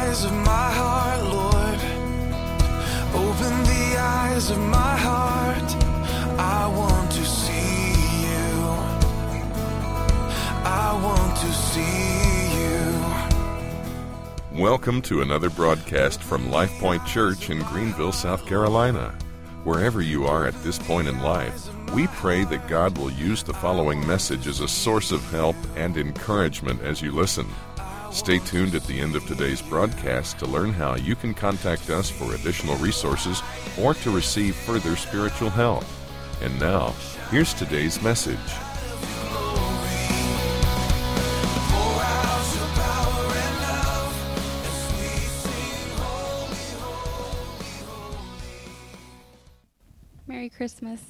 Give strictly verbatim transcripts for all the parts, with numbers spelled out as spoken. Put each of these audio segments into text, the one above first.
eyes of my heart, Lord. Open the eyes of my heart. I want to see you. I want to see you. Welcome to another broadcast from Life Point Church in Greenville, South Carolina. Wherever you are at this point in life, we pray that God will use the following message as a source of help and encouragement as you listen. Stay tuned at the end of today's broadcast to learn how you can contact us for additional resources or to receive further spiritual help. And now, here's today's message. Merry Christmas.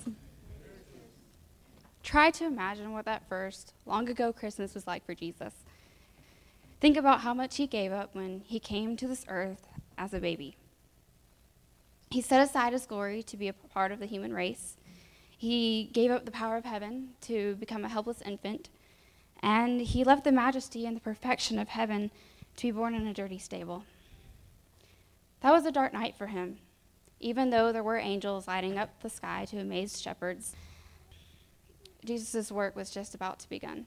Try to imagine what that first, long ago Christmas was like for Jesus. Think about how much he gave up when he came to this earth as a baby. He set aside his glory to be a part of the human race. He gave up the power of heaven to become a helpless infant. And he left the majesty and the perfection of heaven to be born in a dirty stable. That was a dark night for him. Even though there were angels lighting up the sky to amaze shepherds, Jesus' work was just about to begin.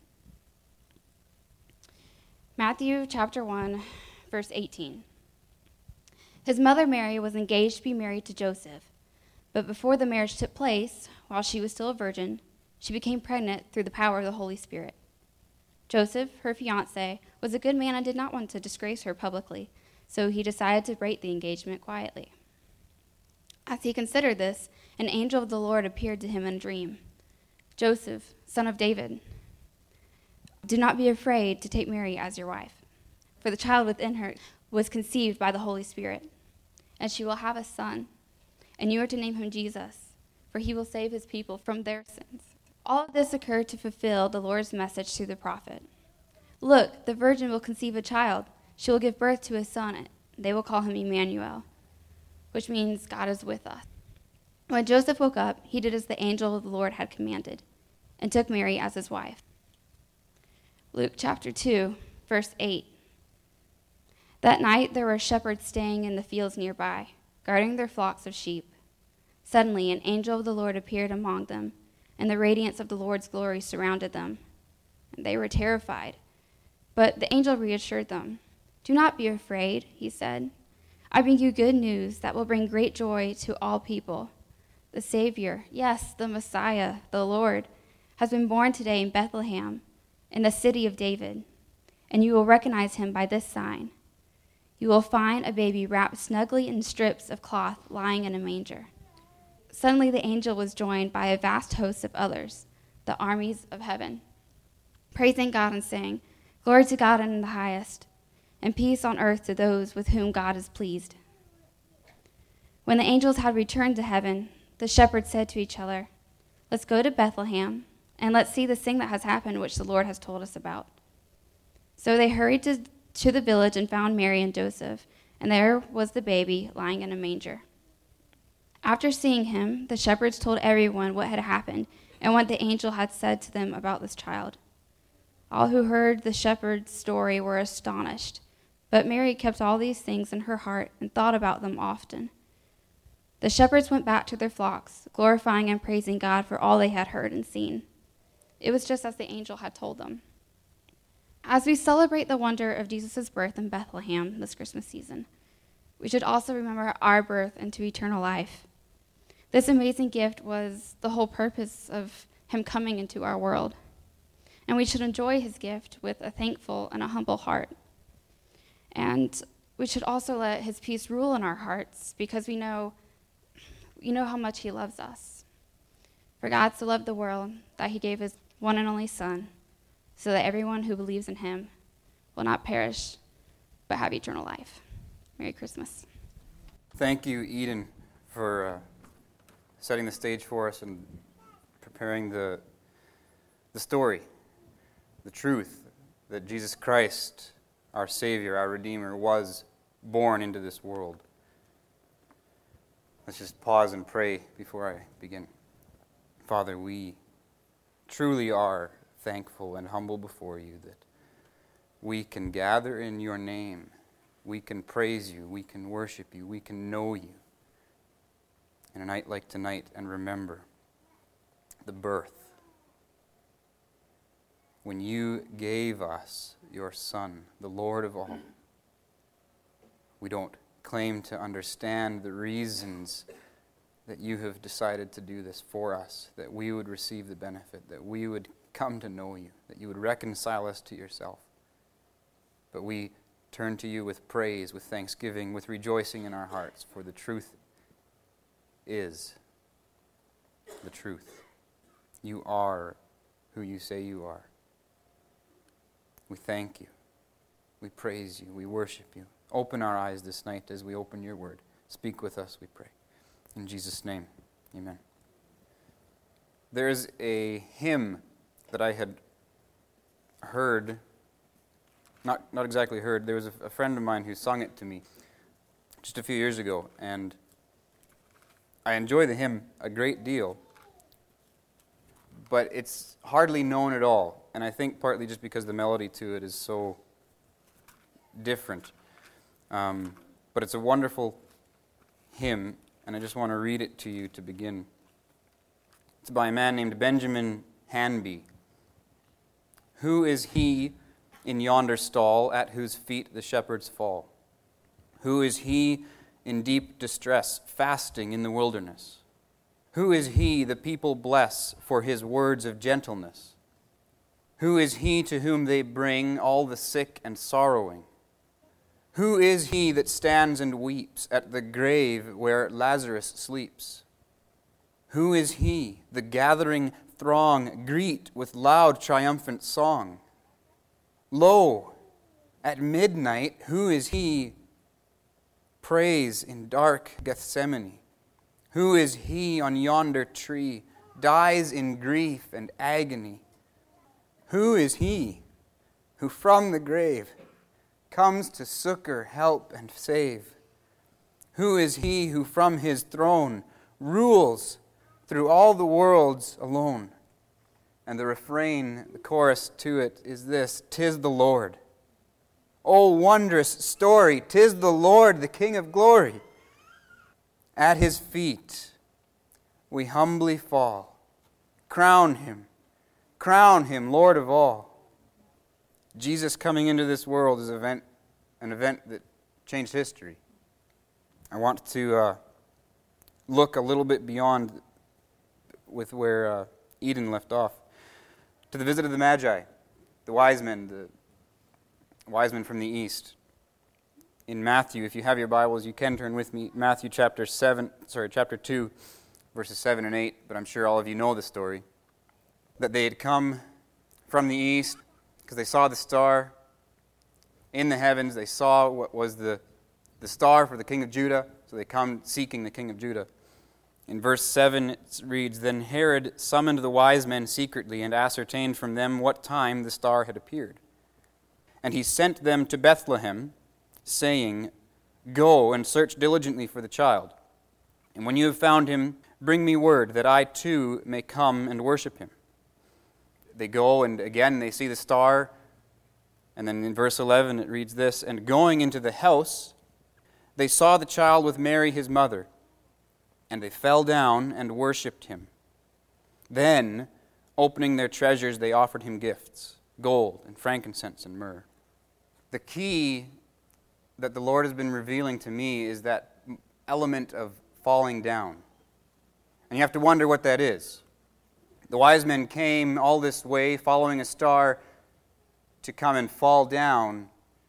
Matthew chapter one, verse eighteen. His mother Mary was engaged to be married to Joseph, but before the marriage took place, while she was still a virgin, she became pregnant through the power of the Holy Spirit. Joseph, her fiancé, was a good man and did not want to disgrace her publicly, so he decided to break the engagement quietly. As he considered this, an angel of the Lord appeared to him in a dream. Joseph, son of David, do not be afraid to take Mary as your wife, for the child within her was conceived by the Holy Spirit, and she will have a son, and you are to name him Jesus, for he will save his people from their sins. All of this occurred to fulfill the Lord's message through the prophet. Look, the virgin will conceive a child. She will give birth to a son, and they will call him Emmanuel, which means God is with us. When Joseph woke up, he did as the angel of the Lord had commanded, and took Mary as his wife. Luke chapter two, verse eight. That night there were shepherds staying in the fields nearby, guarding their flocks of sheep. Suddenly an angel of the Lord appeared among them, and the radiance of the Lord's glory surrounded them. And they were terrified. But the angel reassured them. Do not be afraid, he said. I bring you good news that will bring great joy to all people. The Savior, yes, the Messiah, the Lord, has been born today in Bethlehem, in the city of David, and you will recognize him by this sign. You will find a baby wrapped snugly in strips of cloth lying in a manger. Suddenly the angel was joined by a vast host of others, the armies of heaven, praising God and saying, Glory to God in the highest, and peace on earth to those with whom God is pleased. When the angels had returned to heaven, the shepherds said to each other, Let's go to Bethlehem, and let's see the thing that has happened which the Lord has told us about. So they hurried to, to the village and found Mary and Joseph, and there was the baby lying in a manger. After seeing him, the shepherds told everyone what had happened and what the angel had said to them about this child. All who heard the shepherd's story were astonished, but Mary kept all these things in her heart and thought about them often. The shepherds went back to their flocks, glorifying and praising God for all they had heard and seen. It was just as the angel had told them. As we celebrate the wonder of Jesus' birth in Bethlehem this Christmas season, we should also remember our birth into eternal life. This amazing gift was the whole purpose of him coming into our world, and we should enjoy his gift with a thankful and a humble heart. And we should also let his peace rule in our hearts, because we know, we know how much he loves us. For God so loved the world that he gave his one and only Son, so that everyone who believes in him will not perish, but have eternal life. Merry Christmas. Thank you, Eden, for uh, setting the stage for us and preparing the the story, the truth that Jesus Christ, our Savior, our Redeemer, was born into this world. Let's just pause and pray before I begin. Father, we truly are thankful and humble before you that we can gather in your name we can praise you, we can worship you, we can know you in a night like tonight and remember the birth. When you gave us your Son, the Lord of all. We don't claim to understand the reasons that you have decided to do this for us, that we would receive the benefit, that we would come to know you, that you would reconcile us to yourself. But we turn to you with praise, with thanksgiving, with rejoicing in our hearts, for the truth is the truth. You are who you say you are. We thank you. We praise you. We worship you. Open our eyes this night as we open your word. Speak with us, we pray. In Jesus' name, amen. There is a hymn that I had heard, not, not exactly heard, there was a, a friend of mine who sung it to me just a few years ago, and I enjoy the hymn a great deal, but it's hardly known at all, and I think partly just because the melody to it is so different. Um, but it's a wonderful hymn, and I just want to read it to you to begin. It's by a man named Benjamin Hanby. Who is he in yonder stall at whose feet the shepherds fall? Who is he in deep distress, fasting in the wilderness? Who is he the people bless for his words of gentleness? Who is he to whom they bring all the sick and sorrowing? Who is he that stands and weeps at the grave where Lazarus sleeps? Who is he, the gathering throng greet with loud triumphant song? Lo, at midnight, who is he praise in dark Gethsemane? Who is he on yonder tree, dies in grief and agony? Who is he who from the grave comes to succor, help, and save? Who is he who from his throne rules through all the worlds alone? And the refrain, the chorus to it is this: 'Tis the Lord. Oh, wondrous story! 'Tis the Lord, the King of glory. At his feet we humbly fall. Crown him, crown him, Lord of all. Jesus coming into this world is event, an event that changed history. I want to uh, look a little bit beyond with where uh, Eden left off, to the visit of the Magi, the wise men, the wise men from the east. In Matthew, if you have your Bibles, you can turn with me. Matthew chapter seven, sorry, chapter two, verses seven and eight. But I'm sure all of you know the story, that they had come from the east because they saw the star in the heavens. They saw what was the, the star for the king of Judah, so they come seeking the king of Judah. In verse seven it reads, Then Herod summoned the wise men secretly and ascertained from them what time the star had appeared. And he sent them to Bethlehem, saying, Go and search diligently for the child. And when you have found him, bring me word that I too may come and worship him. They go, and again they see the star. And then in verse eleven it reads this, And going into the house, they saw the child with Mary his mother, and they fell down and worshipped him. Then, opening their treasures, they offered him gifts, gold and frankincense and myrrh. The key that the Lord has been revealing to me is that element of falling down. And you have to wonder what that is. The wise men came all this way, following a star, to come and fall down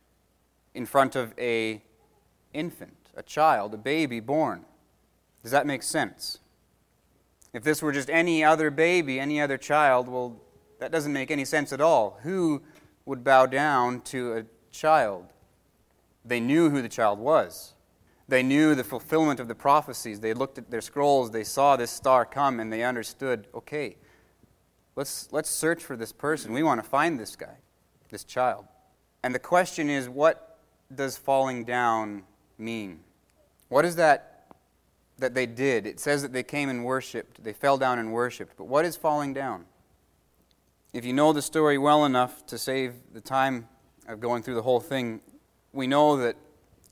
in front of a infant, a child, a baby born. Does that make sense? If this were just any other baby, any other child, well, that doesn't make any sense at all. Who would bow down to a child? They knew who the child was. They knew the fulfillment of the prophecies. They looked at their scrolls, they saw this star come, and they understood, okay, let's let's search for this person. We want to find this guy, this child. And the question is, what does falling down mean? What is that that they did? It says that they came and worshipped. They fell down and worshipped. But what is falling down? If you know the story well enough to save the time of going through the whole thing, we know that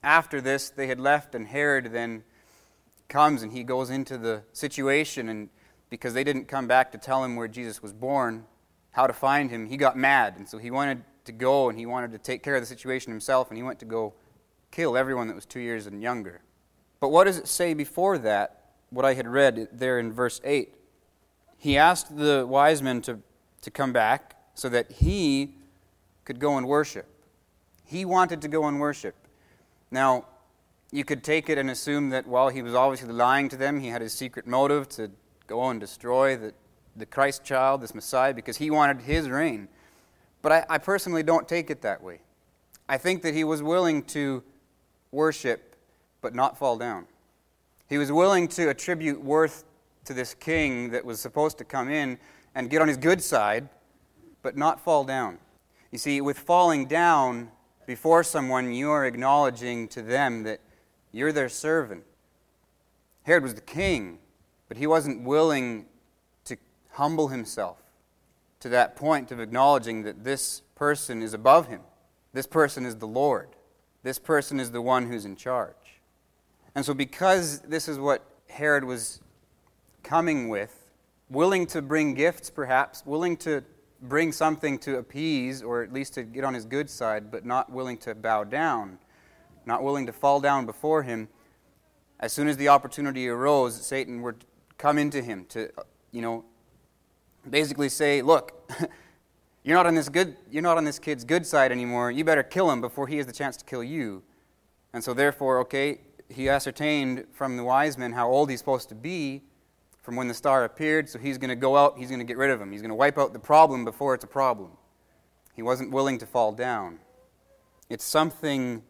after this, they had left, and Herod then comes and he goes into the situation, and because they didn't come back to tell him where Jesus was born, how to find him, he got mad, and so he wanted to go and he wanted to take care of the situation himself, and he went to go kill everyone that was two years and younger. But what does it say before that, what I had read there in verse eight? He asked the wise men to, to come back so that he could go and worship. He wanted to go and worship. Now, you could take it and assume that while he was obviously lying to them, he had his secret motive to go and destroy the, the Christ child, this Messiah, because he wanted his reign. But I, I personally don't take it that way. I think that he was willing to worship but not fall down. He was willing to attribute worth to this king that was supposed to come in and get on his good side, but not fall down. You see, with falling down before someone, you are acknowledging to them that you're their servant. Herod was the king, but he wasn't willing to humble himself to that point of acknowledging that this person is above him. This person is the Lord. This person is the one who's in charge. And so because this is what Herod was coming with, willing to bring gifts perhaps, willing to bring something to appease or at least to get on his good side, but not willing to bow down, not willing to fall down before him, as soon as the opportunity arose, Satan would come into him to, you know, basically say, look, you're not on this good, you're not on this kid's good side anymore. You better kill him before he has the chance to kill you. And so therefore, okay, he ascertained from the wise men how old he's supposed to be from when the star appeared, so he's going to go out, he's going to get rid of him. He's going to wipe out the problem before it's a problem. He wasn't willing to fall down. It's something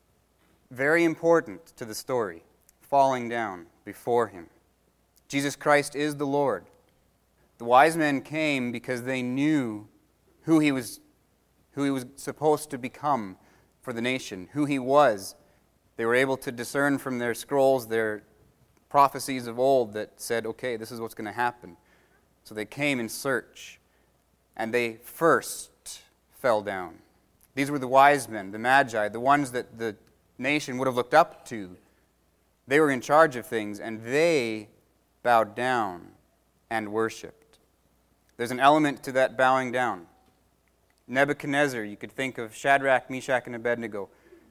very important to the story, falling down before him. Jesus Christ is the Lord. The wise men came because they knew who he was, who he was supposed to become for the nation, who he was. They were able to discern from their scrolls, their prophecies of old that said, okay, this is what's going to happen. So they came in search, and they first fell down. These were the wise men, the magi, the ones that the nation would have looked up to. They were in charge of things, and they bowed down and worshipped. There's an element to that bowing down. Nebuchadnezzar, you could think of Shadrach, Meshach, and Abednego.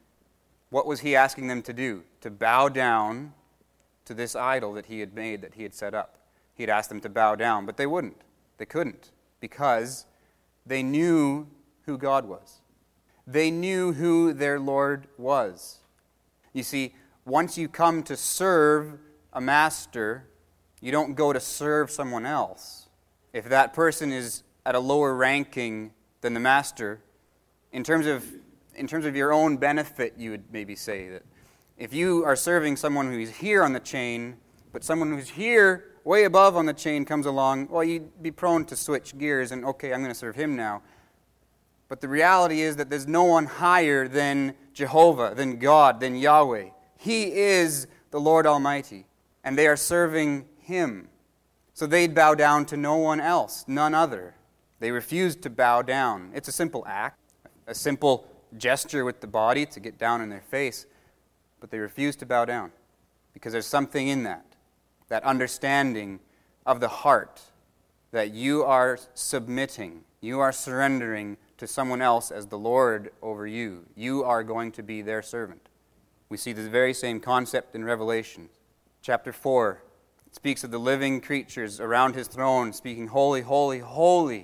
What was he asking them to do? To bow down to this idol that he had made, that he had set up. He had asked them to bow down, but they wouldn't. They couldn't, because they knew who God was. They knew who their Lord was. You see, once you come to serve a master, you don't go to serve someone else. If that person is at a lower ranking than the master, in terms of in terms of your own benefit, you would maybe say that if you are serving someone who's here on the chain, but someone who's here way above on the chain comes along, well, you'd be prone to switch gears and, okay, I'm going to serve him now. But the reality is that there's no one higher than Jehovah, than God, than Yahweh. He is the Lord Almighty, and they are serving him. So they'd bow down to no one else, none other. They refused to bow down. It's a simple act, a simple gesture with the body to get down in their face, but they refused to bow down because there's something in that, that understanding of the heart that you are submitting, you are surrendering to someone else as the Lord over you. You are going to be their servant. We see this very same concept in Revelation. Chapter four speaks of the living creatures around his throne, speaking, holy, holy, holy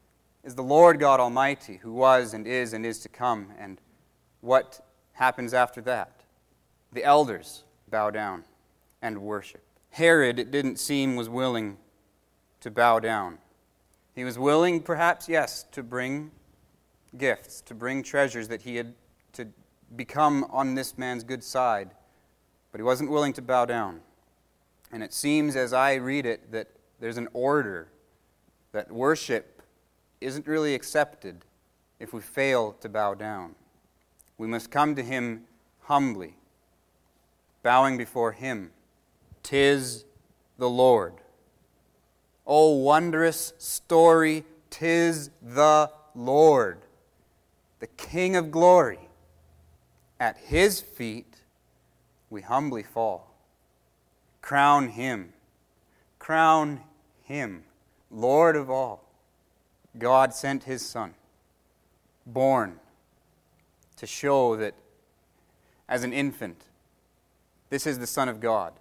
is the Lord God Almighty, who was and is and is to come. And what happens after that? The elders bow down and worship. Herod, it didn't seem, was willing to bow down. He was willing, perhaps, yes, to bring gifts, to bring treasures that he had to become on this man's good side, but he wasn't willing to bow down. And it seems, as I read it, that there's an order that worship isn't really accepted if we fail to bow down. We must come to him humbly, bowing before him. 'Tis the Lord. Oh, wondrous story, 'tis the Lord, the King of glory. At his feet, we humbly fall. Crown him. Crown him, Lord of all. God sent his Son, born to show that as an infant, this is the Son of God.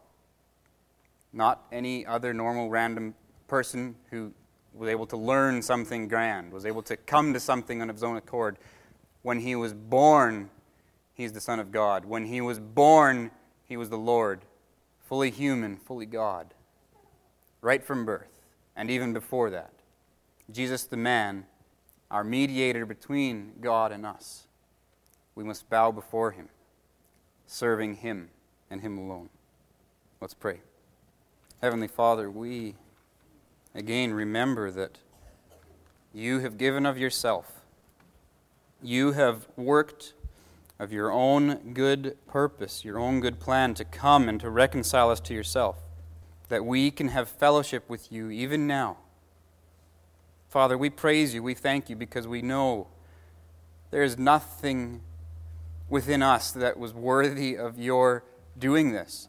Not any other normal random person who was able to learn something grand, was able to come to something on his own accord. When he was born, he's the Son of God. When he was born, he was the Lord, fully human, fully God, right from birth, and even before that. Jesus the man, our mediator between God and us. We must bow before him, serving him and him alone. Let's pray. Heavenly Father, we again remember that you have given of yourself. You have worked of your own good purpose, your own good plan to come and to reconcile us to yourself, that we can have fellowship with you even now. Father, we praise you, we thank you, because we know there is nothing within us that was worthy of your doing this.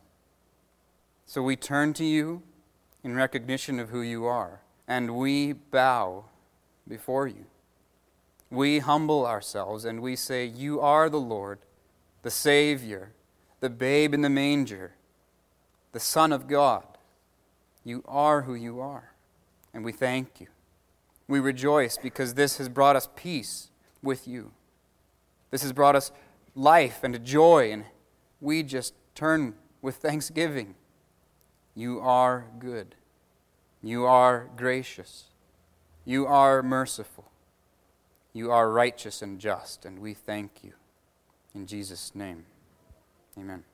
So we turn to you in recognition of who you are, and we bow before you. We humble ourselves and we say, you are the Lord, the Savior, the babe in the manger, the Son of God. You are who you are, and we thank you. We rejoice because this has brought us peace with you. This has brought us life and joy, and we just turn with thanksgiving. You are good. You are gracious. You are merciful. You are righteous and just, and we thank you. In Jesus' name, amen.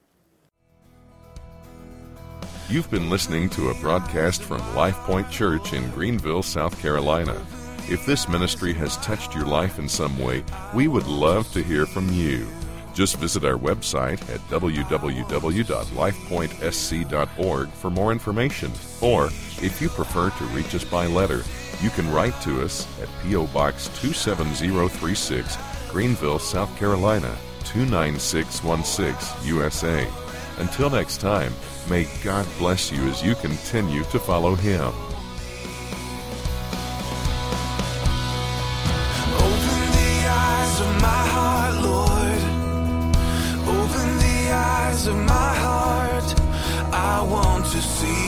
You've been listening to a broadcast from Life Point Church in Greenville, South Carolina. If this ministry has touched your life in some way, we would love to hear from you. Just visit our website at w w w dot life point s c dot org for more information. Or, if you prefer to reach us by letter, you can write to us at P O Box two seven zero three six, Greenville, South Carolina, two nine six one six, U S A. Until next time, may God bless you as you continue to follow Him. Open the eyes of my heart, Lord. Open the eyes of my heart. I want to see